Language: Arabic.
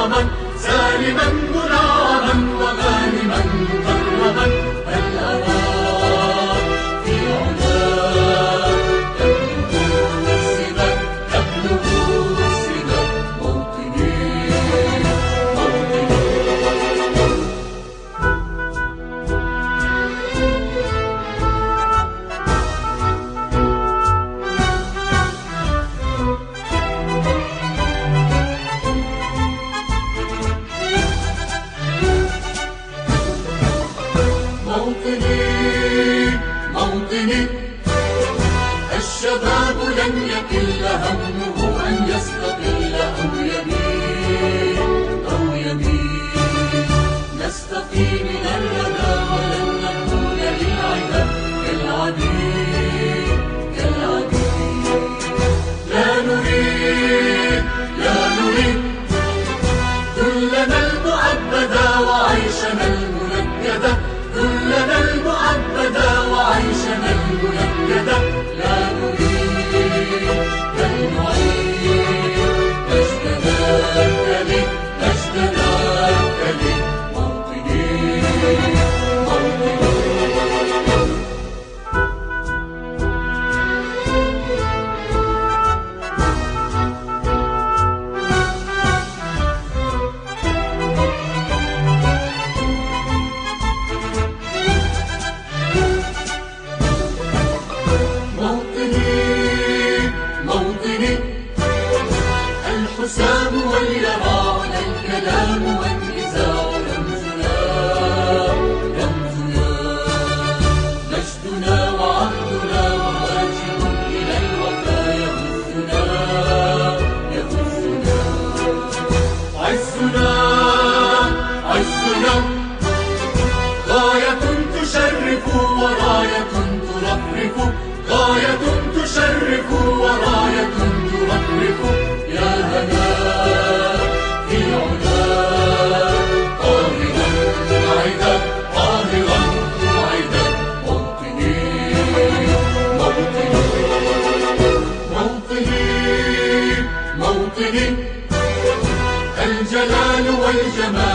مكرما سالما منعما وغانما مكرما بل أرى في علاه تبلغ السبا موطني موطني الشباب لن يكل همه أن يستقل أو يميل نستقي من الردى ولن نكون للعدا كالعبيد لا نريد ذلنا المعبدا وعيشنا المنكدا ذلنا المعبدا وعيشنا المنكدا لا نريد بل نعيد مجدنا التلي موطني الحسام واليران الكلام والنزاع رمزنا مجدنا وعهدنا وواجب إلى الوفا يهزنا عزنا غاية تشرف وراية ترفرف غاية تشرف وراية ترفرف يا هنا في علاه قاهرا بعيدا موطني الجلال والجمال